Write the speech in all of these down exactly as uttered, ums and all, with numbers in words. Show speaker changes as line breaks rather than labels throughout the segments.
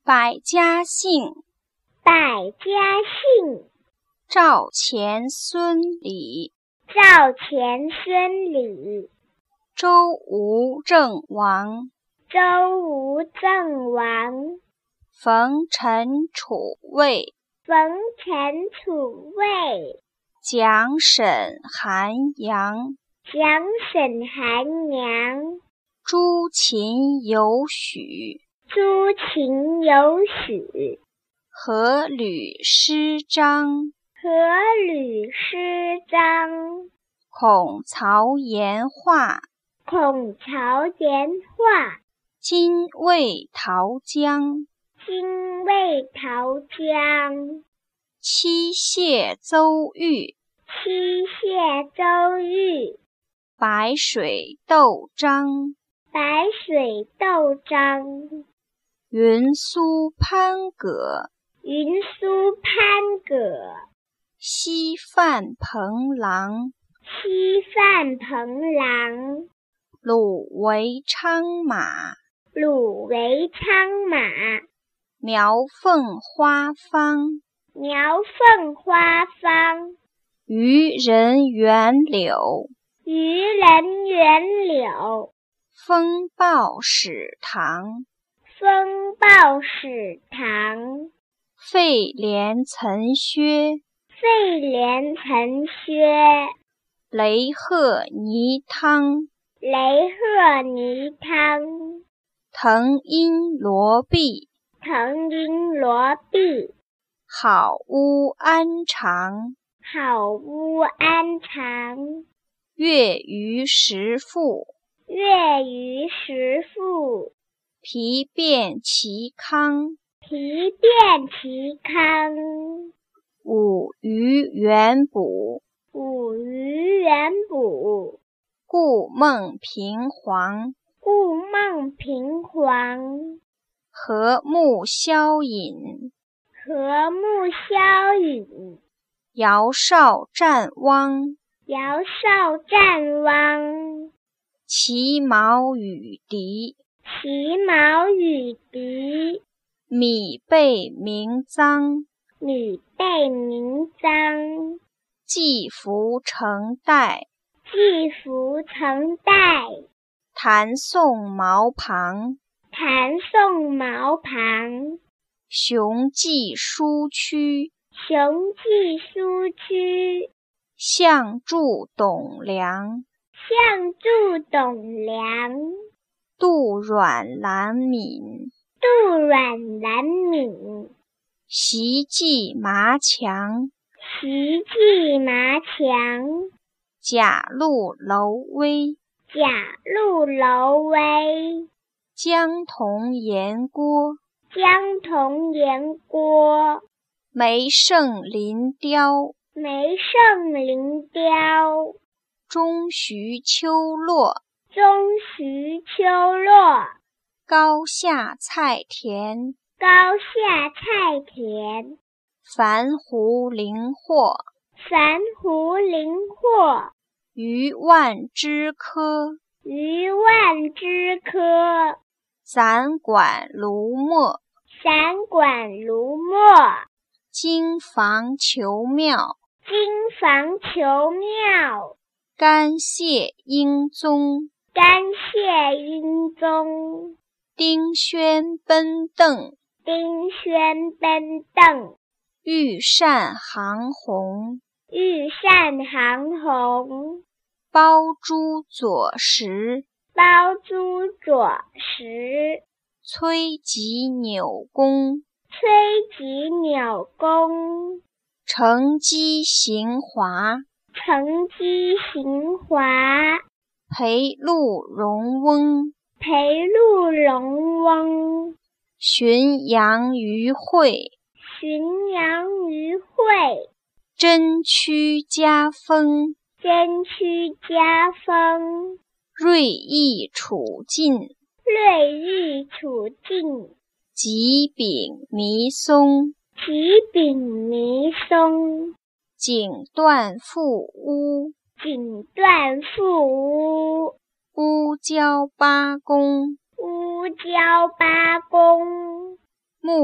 百家姓，
百家姓。
赵钱孙李，
赵钱孙李。
周吴郑王，
周吴郑王。
冯陈楚卫，
冯陈楚卫。
蒋沈韩杨，
蒋沈韩杨。
朱秦有许，
朱秦有许。
阖闾师张，
阖闾师张。
孔曹颜画，
孔曹颜画。
精卫陶姜，
精卫陶姜。
妻谢邹豫，
妻谢邹豫。
白水斗张，
白水斗张。
云苏潘葛，
云苏潘葛。
西范彭郎，
西范彭郎。
鲁为昌马，
鲁为昌马。
苗凤花芳，
苗凤花芳。
渔人袁柳，
渔人袁柳。
风暴始唐，
风暴始唐。
费连岑薛，
费连岑薛。
雷鹤泥汤，
雷鹤泥汤。
滕阴罗璧，
滕阴罗璧。
好屋安常，
好屋安常。
月余食父，
月余食父。
皮遍其康，
皮遍其康。
五鱼元补，
五鱼元补。
故梦平黄，
故梦平黄。
和睦消隐，
和睦消隐。
尧舜战汪，
尧舜战汪。
其矛与狄，
其矛与狄。
米被名臧，
米被名臧。
季服成带，
季服成带。
弹宋毛旁，
弹宋毛旁。
雄记书区，
雄记书区。
相助董梁，
相助董梁。
杜阮兰敏，
杜阮兰敏。
习记麻强，
习记麻强。
贾陆楼威，
贾陆楼威。
姜同颜郭，
姜同颜郭。
梅胜林雕，
梅胜林雕。
钟徐秋落，
钟徐秋落。
高下菜田，
高下菜田。
樊湖林霍，
樊湖林霍。
余万枝柯，
余万枝柯。
散馆卢墨，
散馆卢墨。
金房求庙，
金房求庙。
干谢英宗，
干谢英宗。
丁轩奔邓，
丁轩奔邓。
御膳杭洪，
御膳杭洪。
包珠左石，
包珠左石。
崔吉纽公，
崔吉纽公。
乘机行华，
乘机行华。
裴陆荣翁，
裴陆荣翁。
浔阳于会，
浔阳于会。
真曲家风，
真曲家风。
锐意处境，
锐意处境。
吉柄弥松，
吉柄弥松。
锦缎覆屋，
锦缎覆屋。
乌交八公，
乌交八公。
木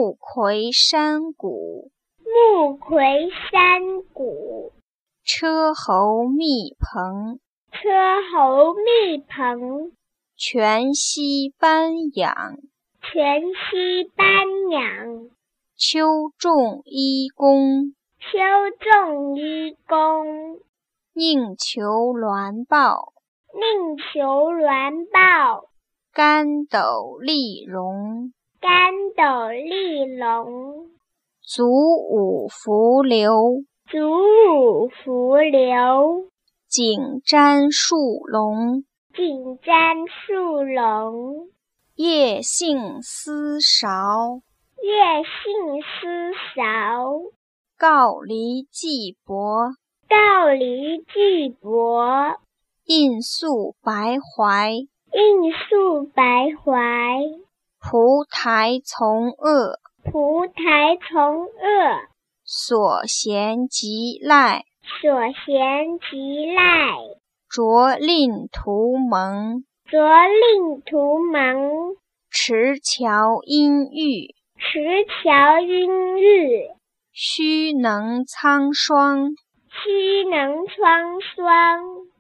木葵山谷，
木葵山谷。
车侯密朋，
车侯密朋。
全息斑养，
全息斑养。
秋种伊公，
秋种伊公。
宁求鸾报，
宁求鸾报。
竿斗丽茸，
竿斗丽茸。
足舞伏流，
足舞伏流。
锦沾树笼，
锦沾树笼。
叶杏丝韶，
叶杏丝韶。
告离寄帛，
告离寄帛。
印宿白槐，
印宿白槐。
蒲台从恶，
蒲台从恶。
所衔即赖，
所衔即赖。
着令图蒙，
着令图蒙。
持桥阴郁，
持桥阴郁。
须能苍霜，
须能苍霜。